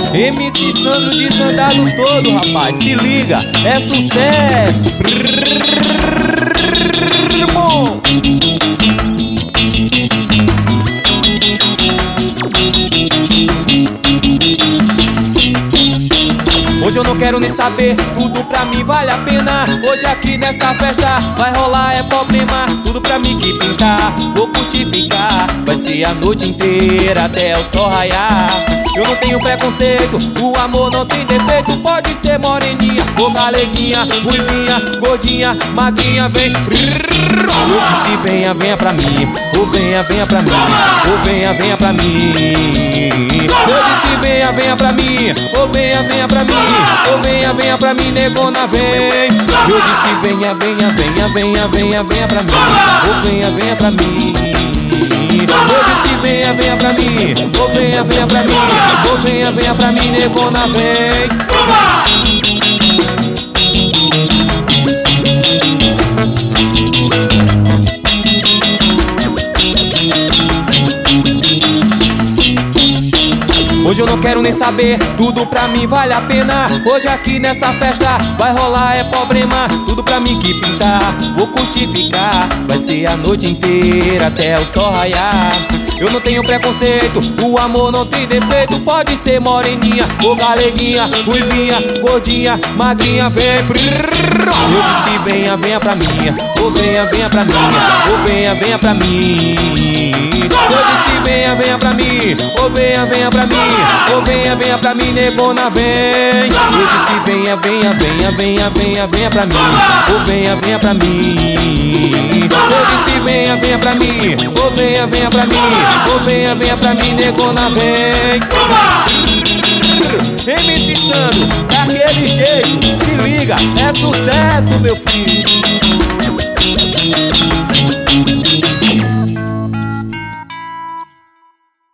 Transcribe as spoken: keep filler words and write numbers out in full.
M C Sandro desandado todo, rapaz. Se liga, é sucesso. Bom. Hoje eu não quero nem saber, tudo pra mim vale a pena. Hoje aqui nessa festa vai rolar é problema. Tudo pra mim que pintar, vou curtir ficar. Vai ser a noite inteira até o sol raiar. Eu não tenho preconceito, o amor não tem defeito. Pode ser moreninha, ou galeguinha, ruivinha, gordinha, magrinha, vem. Eu disse venha, venha pra mim, ou venha, venha pra mim, ou venha, venha pra mim. Eu disse venha, venha pra mim, ou venha, venha pra mim, ou venha, venha pra mim, negona, vem. Eu disse venha, venha, venha, venha, venha, venha pra mim, ou venha, venha pra mim. Eu disse venha, venha pra mim, ou venha, venha pra mim, ou venha, venha pra mim, negona, vem. Hoje eu não quero nem saber, tudo pra mim vale a pena. Hoje aqui nessa festa vai rolar é problema. Tudo pra mim que pintar, vou curtir ficar. Vai ser a noite inteira até o sol raiar. Eu não tenho preconceito, o amor não tem defeito. Pode ser moreninha, ou galeguinha, ruivinha, gordinha, magrinha, vem. Eu disse venha, venha pra mim, ou venha, venha pra mim, ou venha, venha pra mim. Eu disse venha, venha pra mim, ou venha, venha pra mim, ou venha, venha pra mim, negona, vem. Eu disse venha, venha, venha, venha, venha, venha pra mim, ou venha, venha pra mim. Eu disse venha, venha pra mim, ou venha, venha pra mim, ou venha, venha pra mim, negona, vem. M C Sandro, daquele jeito, se liga, é sucesso, meu filho.